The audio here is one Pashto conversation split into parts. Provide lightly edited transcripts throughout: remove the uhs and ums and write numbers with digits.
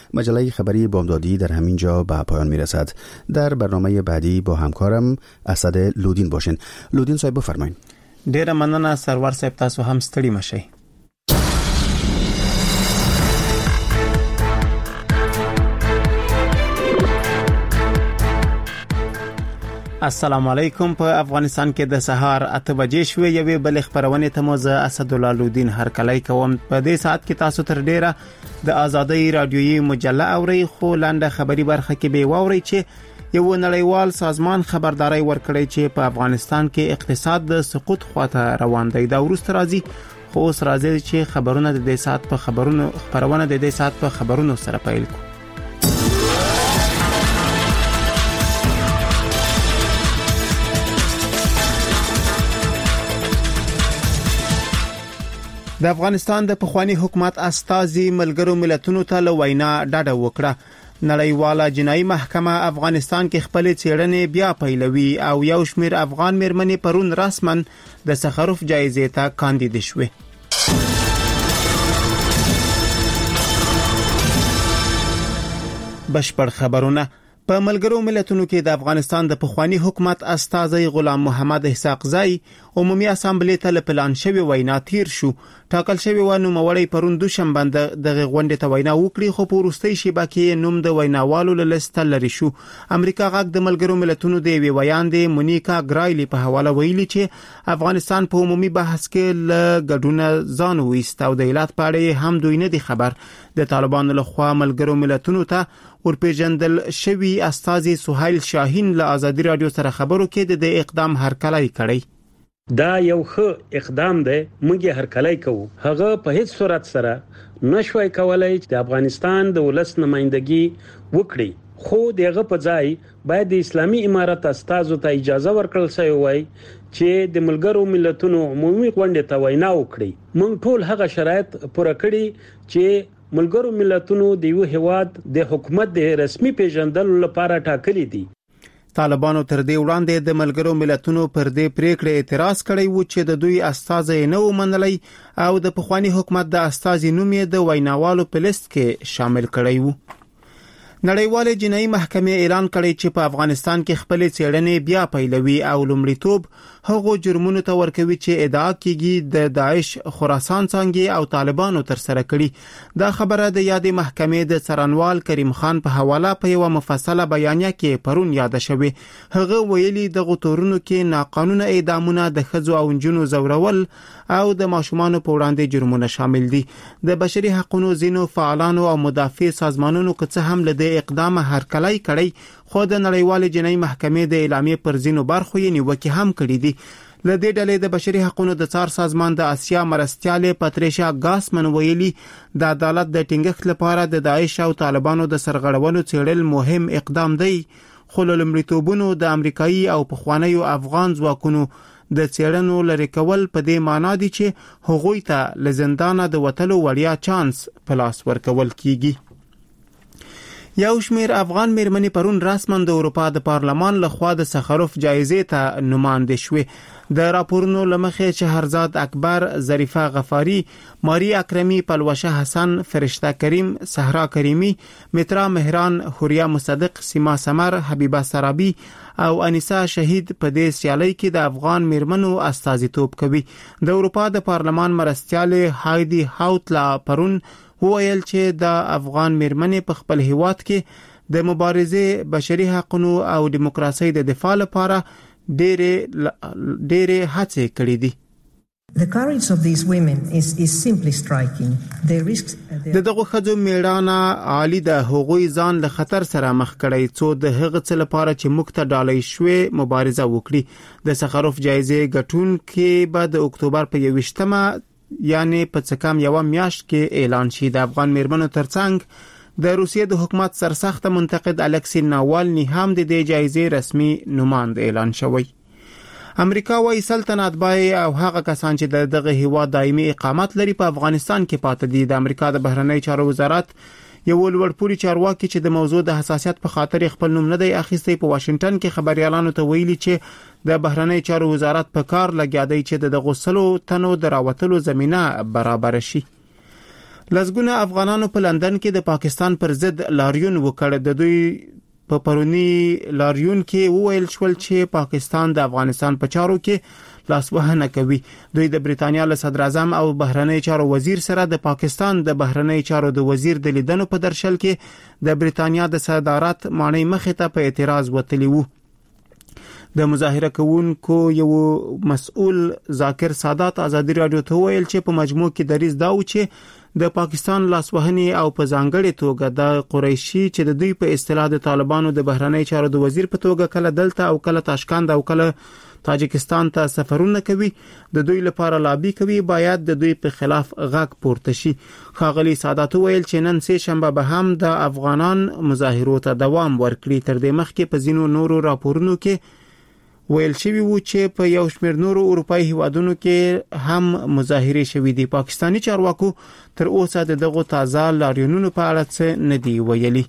مجله خبری بامدادی در همین جا به پایان میرسد. در برنامه بعدی با همکارم اسد لودین باشین. لودین صاحب بفرمایید. ډیره مننه سرور صاحب، تاسو هم ستړي مشئ. السلام علیکم. په افغانستان کې د سهار 8 بجې شوې، یوې بل خبرونه ته موزه اسد الله لودین هر کله کوم. په دې ساعت کې تاسو تر ډیره د آزادۍ رادیویي مجله اوري، خو لاندې خبري برخه کې به واوري چې یو نړیوال سازمان خبرداري ورکړی چې په افغانستان کې اقتصاد د سقوط خواته روان دی. دا ورسته راځي، خو اوس راځي چې خبرونه د دې ساعت په خبرونو سره پیل کو. د افغانستان د پخوانی حکومت استازي ملګرو ملتونو ته له وینا ډاډه وکړه. نړیواله جنایي محکمه افغانستان کې خپل څېړنې بیا پیلوي او یو شمېر افغان میرمنې پرون رسمن د سخروف جایزې ته کاندید شوې. بشپړ خبرونه. په ملګرو ملتونو کې د افغانستان د پخوانی حکومت استازي غلام محمد اسحاقزی عمومي اسامبلې ته پلان شوی وینا تیر شو. ټاکل شوی و نو مولای پرون دوشنبه د غونډې ته وینا وکړي، خو په وروستۍ شیبه کې نوم د ویناوالو له لیست لري شو. امریکا غاک د ملګرو ملتونو د وی ویان د مونیکا ګرایلی په حواله ویلي چې افغانستان په عمومي بحث کې له ګډون ځان وایست او د ایالات په اړه هم دوی نه دي خبر. د طالبانو لخوا ملګرو ملتونو ته ورپېژندل شوی استازي سهیل شاهین له آزادي رادیو سره خبرو کې د اقدام هرکلی کړی. دا یو ښه اقدام دی، موږ یې هرکلی کوو. هغه په هیڅ صورت سره نشوي کولای چې د افغانستان د ولس نمائندګي وکړي، خو دغه په ځای باید د اسلامي امارت استازو ته اجازه ورکړل شي وای چې د ملګرو ملتونو عمومي غونډې ته وینا وکړي. موږ ټول هغه شرایط پوره کړی چې ملګرو ملتونو د یو هیواد د حکومت د رسمي پیژندلو لپاره ټاکلي دي. طالبانو تر دې وړاندې د ملګرو ملتونو پر دې پریکړه اعتراض کړی و چې د دوی استازي نه ومنلای او د پخوانی حکومت د استازي نوم یې د ویناوالو په لیست کې شامل کړی و. نړیواله جنایي محکمه اعلان کړی چې په افغانستان کې خپل څېړنې بیا پیلوي او لومړیتوب هغو جرمونو ته ورکوي چې ادعا کیږي د داعش خراسان څنګه او طالبانو تر سره کړي. دا خبره د یادې محکمې د څارنوال کریم خان په حواله په یو مفصله بیانیه کې پرون یاد شوی. هغه ویلي د غتورونو کې ناقانونه اعدامونه، د ښځو او نجونو زورول او د ماشومانو په وړاندې جرمونه شامل دي. د بشري حقوقو ځینو فعالانو او مدافع سازمانونو که څه هم له اقدام هرکلی کړی، خو د نړیوال جنایي محکمې د اعلامیې پر ځینو برخو یې نیوکې هم کړې دي. له دې ډلې د بشري حقوقو د څار سازمان د آسیا مرستیاله پاتریشا ګاسمن ویلي د عدالت د ټینګښت لپاره د داعش او طالبانو د سرغړونو څېړل مهم اقدام دی، خو لومړیتوبونو د امریکایي او پخوانیو افغان ځواکونو د څېړنو لري کول په دې معنی دي چې هغوی ته له زندانه د وټلو وړیا چانس په لاس ورکول کیږي. یو شمېر افغان میرمنې پرون رسمن د اروپا د پارلمان لخوا د سخروف جایزې ته نوماندې شوې. د راپورونو لمخې شهرزاد اکبر، ظریفه غفاری، ماری اکرمی، پلوشه حسن، فرشته کریم، صحرا کریمی، مترا مهران، حوریا مصدق، سیما سمر، حبیبه سرابی او انیسا شهید په دې سیالۍ کې د افغان میرمنو استازیتوب کوي. د اروپا د پارلمان مرستیاله هایدی هاوتلا پرون وویل چې د افغان میرمنې په خپل هیواد کې د مبارزې، بشري حقوقو او دیموکراسي د دفاع لپاره ډېرې هڅې کړې دي. The courage of these women is simply striking. دغه خځو میړانه عالی ده. هغوی ځان له خطر سره مخ کړی څو د هغه څه لپاره چې موږ ته ډالۍ شوې مبارزه وکړي. د سخروف جایزې ګټونکي به د اکتوبر په 21مه یعنی په څه کم یو میاشت کې اعلان شي. د افغان میرمنو ترڅنګ د روسیې د حکومت سرسخت منتقد الکسی ناوالنی هم د دې جایزې رسمي نوماند اعلان شوی. امریکا وايي سلطنت بای او هغه کسان چې دغه هیواد دایمي اقامت لري په افغانستان کې پاتې دي. د امریکا د بهرنی چارو وزارت یو لوړپوړي چارواکي چې د موضوع د حساسیت په خاطر خپل نوم نه دی اخیستی په واشنگټن کې خبريالانو ته ویلي چې د بهرنی چارو وزارت په کار لګیا دی چې د غسلو تنو دراوتلو زمينه برابر شي. لزګونه افغانانو په لندن کې د پاکستان پر ضد لاریون وکړ. د دوی په پرونی لاریون کې وویل شول چې پاکستان د افغانستان په چارو کې لاسوهنه کوي. دوی د بریتانیا له صدر اعظم او بهرنی چارو وزیر سره د پاکستان د بهرنی چارو د وزیر د لیدنو په درشل کې د بریتانیا د صدارت معنی مخې ته په اعتراض وتلی وو. د مظاهره کوونکو یو مسؤل ذاکر سادات ازادي رادیو ته ویل چې په مجموع کې دریځ دا و چې د پاکستان لاسوهنې او په ځانګړي توګه د قریشي چې د دوی په اصطلاح د طالبانو د بهرنی چارو د وزیر په توګه کله دلته او کله تاشکند او کله تاجکستان ته سفرونه کوي د دوی لپاره لابي کوي باید د دوی په خلاف غږ پورته شي. خاغلی سادات ویل چې نن سه شنبه به هم د افغانان مظاهرو ته دوام ورکړي. تر دې مخکې په ځینو نورو راپورونو کې ویل شوی و چې په یو شمېر نورو اروپאי هیوادونو کې هم مظاهره شوې دي. پاکستانی چارواکو تر اوسه دغه تازه لاریونونو په اړه څه نه دی ویلي.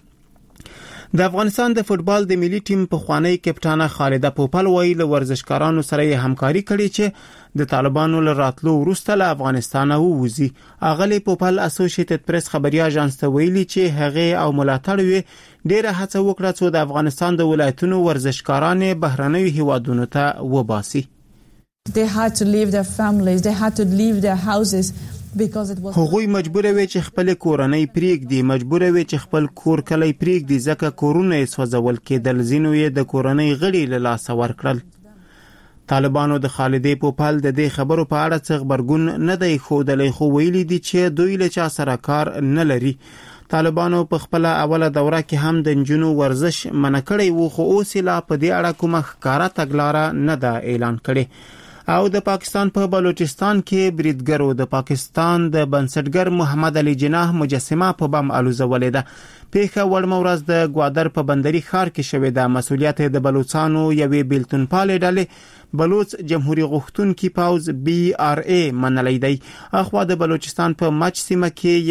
د افغانستان د فوتبال د ملي ټیم په خوانی کپټانه خالده پوپل ویل ورزشکارانو سره همکاري کړې چې د طالبانو له راتلو وروسته له افغانستان ووزي. اغلی پوپل اسوسییټډ پریس خبري اژانس ته ویلي چې هغه او ملاتړ وی ډیره هڅه وکړه چې د افغانستان د ولایتونو ورزشکاران بهرنوي هیوادونو ته وباسي. They had to leave their families, they had to leave their houses. هغوی مجبور وي چې خپل کورنۍ پریږدي، مجبور وي چې خپل کور کلی پریږدي ځکه کورونه یې سوځول کېدل، ځینو یې د کورنۍ غړي له لاسه ورکړل. طالبانو د خالدې پوپل د دې خبرو په اړه څه خبرګون نه دی ښودلی، خو ویلي دي چې دوی له چا سره کار نه لري. طالبانو په خپل اوله دوره کې هم د نجونو ورزش منع کړی و، خو اوس لا په دې اړه کومه ښکاره تګلاره نه ده اعلان کړې. او د پاکستان په بلوچستان کې بریدګرو د پاکستان د بنسټګر محمد علي جناح مجسمه په بم الوزولې ده. پیښه وړمه ورځ د ګوادر په بندري ښار کې شوې ده. مسؤلیت د بلوچستانو یوې بیلتون پالې ډلې بلوچ جمهوریت غوښتونکي پوز BRA منلې دی. اخوا د بلوچستان په مچ سیمه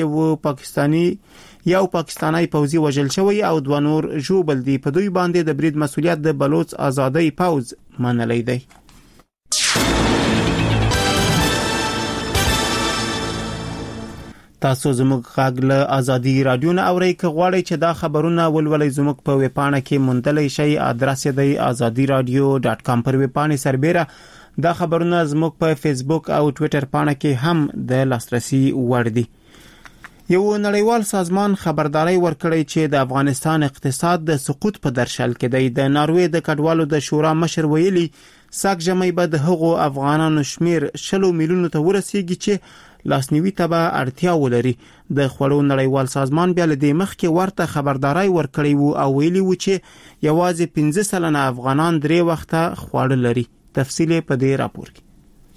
کې یو پاکستانی پوځي وژل شوی او دوه نور ژوبل دي. په دوی باندې د برید مسؤلیت د بلوچ آزادۍ پوز منلې دی. تاسو زموږ غږ له ازادي رادیو نه اورئ. که غواړئ چې دا خبرونه ولولئ زموږ په ویب پاڼه کې موندلی شئ. ادرس یې دی azadiradio.com. پر ویب پاڼې سربېره دا خبرونه زموږ په فیسبوک او ټویټر پاڼه کې هم د لاسرسي وړ دي. یو نړیوال سازمان خبرداري ورکړی چې د افغانستان اقتصاد د سقوط په درشل کې دی. د ناروې د کډوالو د شورا مشر ویلي ساک جمعي به د هغو افغانانو شمیر 60 میلیونو ته ورسیږي چې لاسنیوي ته به اړتیا ولري. د خوړو نړیوال سازمان بیا له دې مخکې ورته خبرداري ورکړی وو او ویلي وو چې یوازې 15% افغانان 3 وخته خواړه لري. تفصیل په دې راپور کې.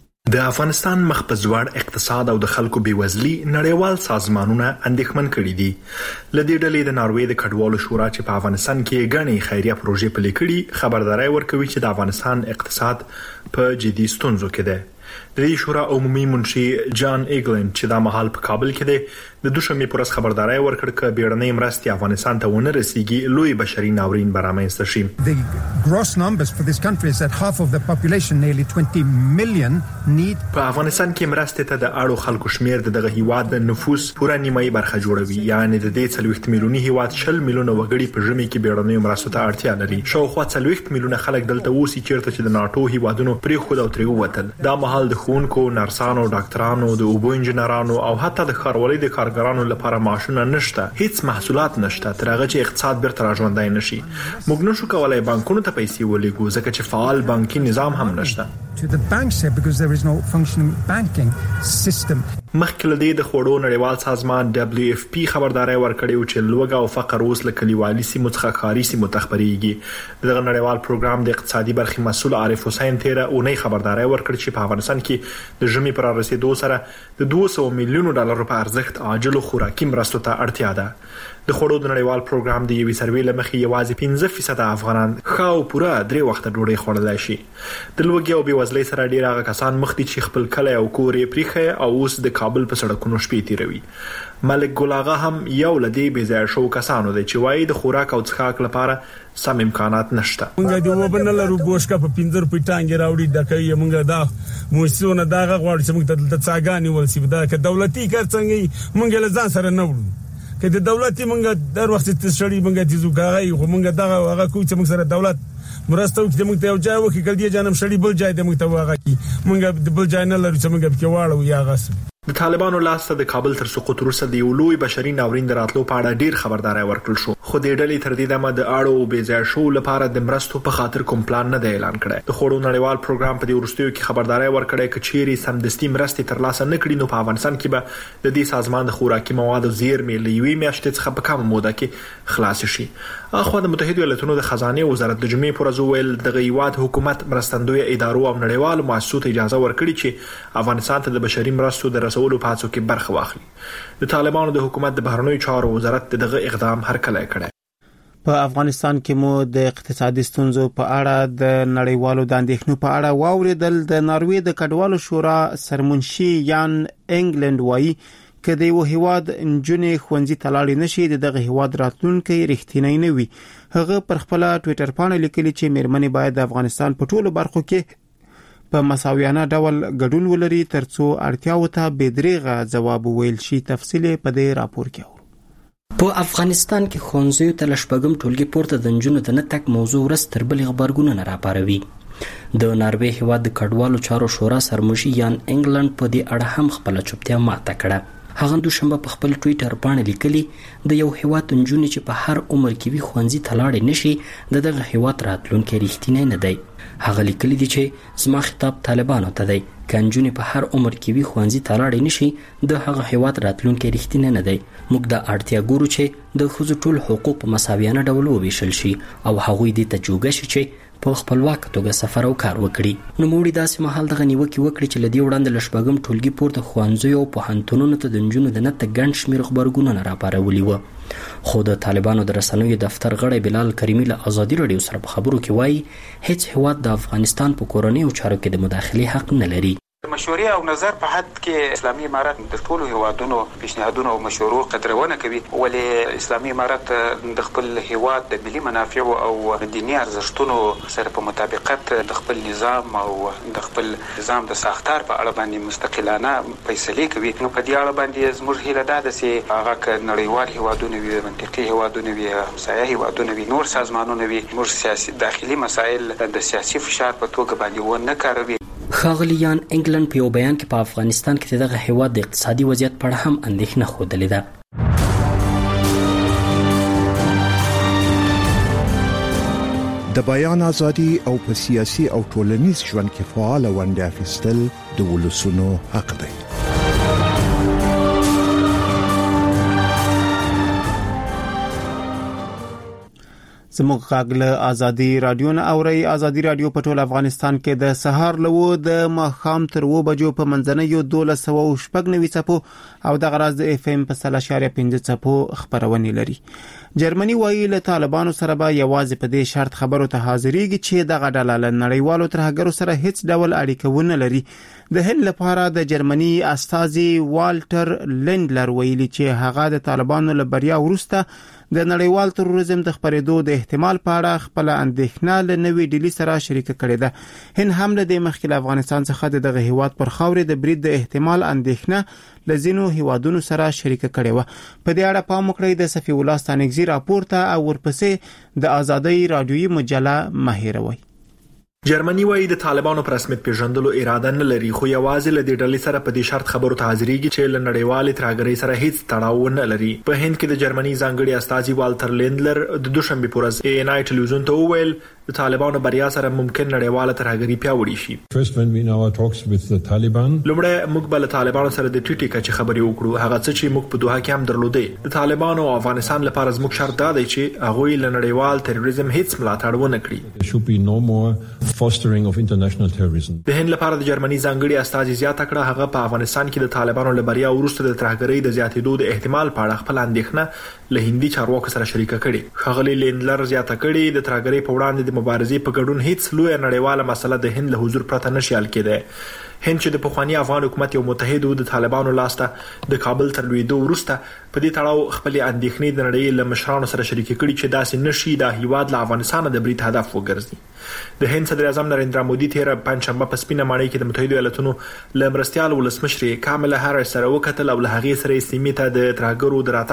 د افغانستان مخ په ځوړ اقتصاد او د خلکو بیوزلي نړیوال سازمانونه اندېښمن کړي دي. لدې ډلې د ناروې د کډوالو شورا چې په افغانستان کې غني خیریه پروژې پلي کړي خبرداري ورکوي چې د افغانستان اقتصاد په جدي ستونزو کې ده. د دې شورا عمومي منشي جان ایګلند چې دا مهال په کابل کې دی د دوشنبه پرس خبرداري ورکړ ک بیړنۍ مرستې افغانستان ته ونه رسیږي لوی بشري ناورین برامنځته شي. The gross numbers for this country is that half of the population, nearly 20 million, need. په افغانستان کې مرستې ته د اړو خلکو شمیر دغه هیواد د نفوس پوره نیمایي برخه جوړوي. یعنی د دې 40 میلیوني هیواد 60 میلیونه وګړي په ژمي کې بیړنۍ مرستو ته اړتیا لري. شاوخوا 40 میلیونه خلک دلته اوسي چیرته چې د ناتو هیوادونو پرې خود او تریو وتل. دا مهال د خونکو، نرسانو، ډاکټرانو، د اوبو انجنیرانو او حتی د ښاروالۍ د کارګرانو لپاره معاشونه نشته، هیڅ محصولات نشته تر هغه چې اقتصاد بیرته راژوندای نشي. موږ نشو کولای بانکونو ته پیسې ولېږو ځکه چې فعال بانکي نظام هم نشته. To the banks here because there is no functioning banking system. مخکې لدې د خوړو نړیوال سازمان WFP خبرداري ورکړې چې لوږه او فقر اوس له کلیوالي سیمو څخه ښاري سیمو ته خپرېږي. دغه نړیوال پروګرام د اقتصادي برخې مسؤل عارف حسین تیره اونۍ خبرداري ورکړه چې په افغانستان کې د ژمي پر رسیدو سره د 200 میلیونو ډالرو په ارزښت عاجل خوراکي مرستو ته اړتیا ده. د خوړو د نړیوال پروګرام د یوې سروې لمخې یوازې 15% افغانان خاو پوره 3 وخته ډوډۍ خوړلای شي. د لوږې او بیوزلۍ سره ډیر هغه کسان مخ دي چې خپل کلی او کور یې پریخي او اوس د کابل په سړکونو شپې تیروي. ملک ګل آغا هم یو لدی بيځای شو کسانو دی چې وایي د خوراک او څښاک لپاره سم امکانات نشته. موږ د وبنه لرو ګوشکا په 15 پټانګ راوړي د کوي موږ دا موسونه دا غواړي چې موږ د څاګانی ولسی دا ک دولتي کار څنګه موږ له ځان سره نه وړو که د دولتي موږ در وخت تشړی موږ د زوګای خو موږ دا هغه کوم چې موږ سره دولت مرسته وکړي موږ ته یو ځای وکړي کله جانم شړی بل ځای د موږ ته واغی موږ بل ځای نه لرو چې موږ کې واړو یا غس. د طالبانو لاسته د کابل تر سقوط وروسته د یو لوی بشري ناورین دراتلو په اړه ډیر خبرداري ورکړل شو، خو د ډلې تر دې دمه د اړو بيځای شو لپاره د مرستو په خاطر کوم پلان نه دی اعلان کړی. د خوړو نړیوال پروګرام په دې ورستیو کې خبرداري ورکړی چې چیرې سمدستي مرستې ترلاسه نه کړي نو په افغانستان کې به د دې سازمان د خوراکي موادو زیرمې لوي میاشتې څخه په کم موده کې خلاص شي. اخو د متحده ایالاتونو د خزانه وزارت د جمعې پر ورځ ویل د غیواد حکومت مرستندوی ادارو او نړیوال مؤسسو ته اجازه ورکړي چې افغانستان ته د بشري مرستو د رسولو په هڅو کې برخه واخلي. د طالبانو د حکومت د بهرنیو چارو وزارت دغه اقدام هرکلی کړی. په افغانستان کې مو د اقتصادي ستونزو په اړه د نړیوالو د اندېښنو په اړه واوریدل. د ناروې د کډوالو شورا سرمنشي یان انګلند وایي کله یو هیواد انجونې خوندې تلاړې نشي دغه هیواد راتلونکي رښتینی نه وي. هغه پر خپل ټوئیټر باندې لیکلي چې میرمنې باید د افغانستان په ټولو برخو کې په مساویانه ډول ګډون ولري ترڅو اړتیاو ته بېدریغه ځواب ویل شي. تفصیل په دې راپور کې په افغانستان کې خونځو ته لشپګم ټولګي پورته د انجونو د نتک موضوع ورځ تر بلې خبرګونونه راپاروي. د ناروې هیواد د کډوالو چارو شورا سرمنشي یان انګلند په دې اړه هم خپل چوپتیا ماته کړه. هغه دوشنبه په خپل ټوئیټر باندې لیکلي د یو هیواد انجونې چې په هر عمر کې وي خوندې تلاړې نشي دغه هیواد راتلونکي رښتینی نه دی. هغه لیکلي دي چې زما خطاب طالبانو ته دی که انجونې په هر عمر کې وي خوندې تلاړې نشي د هغه هیواد راتلونکي رښتینی نه دی. موږ د اړتیا ګورو چې د ښځو ټول حقوق په مساویانه ډول وویشل شي او هغوی دې ته جوګه شي چې په خپلواک توګه سفر او کار وکړي. نو موږ داسې مهال دغه نیوکه وکړي چې لدی وړاندې لشپګم ټولګي پورته خوانځو او په هنتونونو ته د انجونو د نت ګڼ شمیر خبرګونونه راپارولي و. خو د طالبانو د رسنیو دفتر غړی بلال کریمی له ازادي رادیو سره په خبرو کې وایي هیڅ هیواد د افغانستان په کورنیو چارو کې د مداخلې حق نه لري. مشورې او نظر په حد کې اسلامي امارات د ټولو هیوادونو پیشنهادونو او مشورو قدرونه کوي، ولې اسلامي امارات د خپل هیواد د ملي منافعو او دینی ارزښتونو سره په مطابقت د خپل نظام او د خپل نظام د ساختار په اړه باندې مستقلانه فیصلې کوي. نو په دې اړه باندې زموږ هیله ده چې هغه ک نړیوال هیوادونه وي، منطقي هیوادونه وي، همسایه هیوادونه وي، نور سازمانونه وي، موږ سیاسي داخلي مسایل د سیاسي فشار په توګه باندې ونه کاروي. ښاغلي یان انګلند په یو بیان کې په افغانستان کې دغه هیواد د اقتصادي وضعیت په اړه هم اندېښنه ښودلې ده. د بیان ازادي او په سیاسي او ټولنیز ژوند کې فعال ونډه اخیستل د ولسونو حق دی. زموږ غاګله ازادي رادیو نه اوري. ازادي رادیو په ټول افغانستان کې د سهار لوو د ماخام تر 2 بجو په منځنۍ 1290 چپو او د غراز د اف ام په 3.5 چپو خبرونه لري. جرمني وایي له طالبانو سره به یوازې په دې شرط خبرو ته حاضرېږي چې د غډاله نړیوالو ترهګرو سره هیڅ ډول اړیکه ونه لري. د هند لپاره د جرمني استازي والټر لندلر ویلي چې هغه د طالبانو له بریا وروسته د نړیوال تروریزم د خبرېدو د احتمال په اړه خپل اندېښنه له نوې ډیلی سره شریک کړې ده. هند هم له دې مخکې افغانستان څخه دغه هیواد پر خاورې د برید د احتمال اندېښنه لزینو هیوادونو سره شریک کړې و. په دې اړه پام وکړئ د صفی الله ستانګزی راپورته او ورپسې د ازادي رادیوي مجله مهیروي. جرمني وایي د طالبانو پر رسمیت پیژندلو اراده نه لري، خو یوازې له دې ډلې سره په دې شرط خبرو ته حاضرېږي چې له نړیوالې ترهګرۍ سره هیڅ تړاو نه لري. په هند کې د جرمني ځانګړي استازي والټر لندلر د دوشنبه پر ورځ ای ان ای ټلویزیون ته وویل د طالبانو بریا سره ممکن نړیواله ترهګري پیاوړې شي. لومړی موږ به له طالبانو سره د ټیټی کچې خبرې وکړو، هغه څه چې موږ په دوحه کې هم درلودې. د طالبانو او افغانستان لپاره زموږ شرط دا دی چې هغوی له نړیوال تروریزم هیڅ ملاتړ ونه کړي. د هند لپاره د جرمني ځانګړي استازي زیاته کړه هغه په افغانستان کې د طالبانو له بریا وروسته د ترهګرۍ د زیاتېدو د احتمال په اړه خپل اندېښنه له هندي چارواکو سره شریک کړي. ښاغلي لندلر زیاته کړي د ترهګرۍ په وړاندې د مبارزې په ګډون هیڅ لوی نړیواله مسله د هند له حضور پرته نشي حل کېدای. هند چې د پخوانی افغان حکومت یو متحد و د طالبانو لاسته د کابل تر لویدو وروسته په دې تړاو خپل اندېښنې د نړۍ له مشرانو سره شریک کړي چې داسې نشي د هیواد له افغانستان د برید هدف وګرځي. د هند صدر اعظم نریندرا مودي تیر پنځشنبه په سپینه ماڼۍ کې د متحده ایالاتونو له مرستيال ولسمشر کاملا هاریس سره وکتل او له هغې سره سیمې ته د ترهګرو